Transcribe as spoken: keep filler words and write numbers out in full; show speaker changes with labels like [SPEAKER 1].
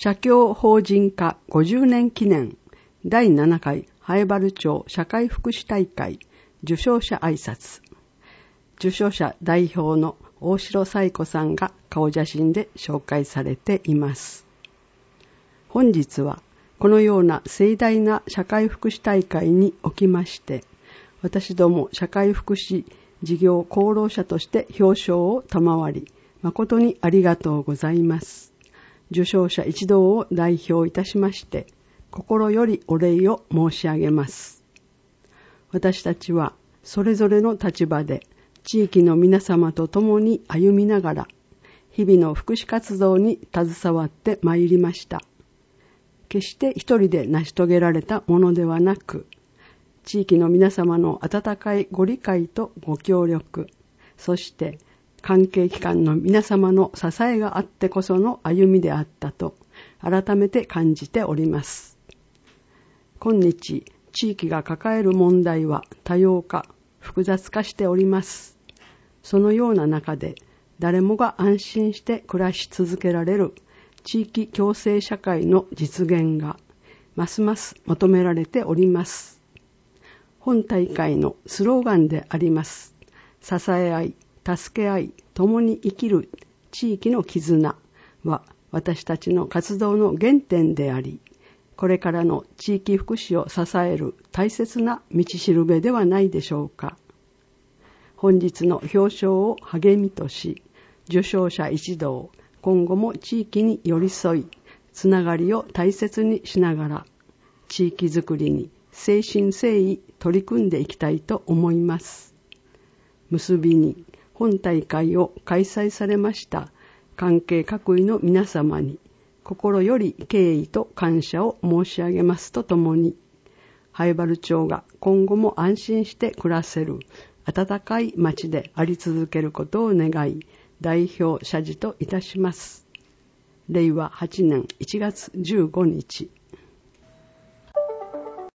[SPEAKER 1] 社協法人化ごじゅうねん記念だいななかい南風原町社会福祉大会受賞者挨拶。受賞者代表の大城彩子さんが顔写真で紹介されています。本日はこのような盛大な社会福祉大会におきまして、私ども社会福祉事業功労者として表彰を賜り、誠にありがとうございます。受賞者一同を代表いたしまして、心よりお礼を申し上げます。私たちはそれぞれの立場で地域の皆様と共に歩みながら、日々の福祉活動に携わってまいりました。決して一人で成し遂げられたものではなく、地域の皆様の温かいご理解とご協力、そして関係機関の皆様の支えがあってこその歩みであったと改めて感じております。今日、地域が抱える問題は多様化、複雑化しております。そのような中で、誰もが安心して暮らし続けられる地域共生社会の実現がますます求められております。本大会のスローガンであります支え合い、助け合い、共に生きる地域の絆は私たちの活動の原点であり、これからの地域福祉を支える大切な道しるべではないでしょうか。本日の表彰を励みとし、受賞者一同、今後も地域に寄り添い、つながりを大切にしながら、地域づくりに誠心誠意取り組んでいきたいと思います。結びに、本大会を開催されました関係各位の皆様に、心より敬意と感謝を申し上げますとともに、南風原町が今後も安心して暮らせる温かい町であり続けることを願い、代表謝辞といたします。れいわはちねんいちがつじゅうごにち。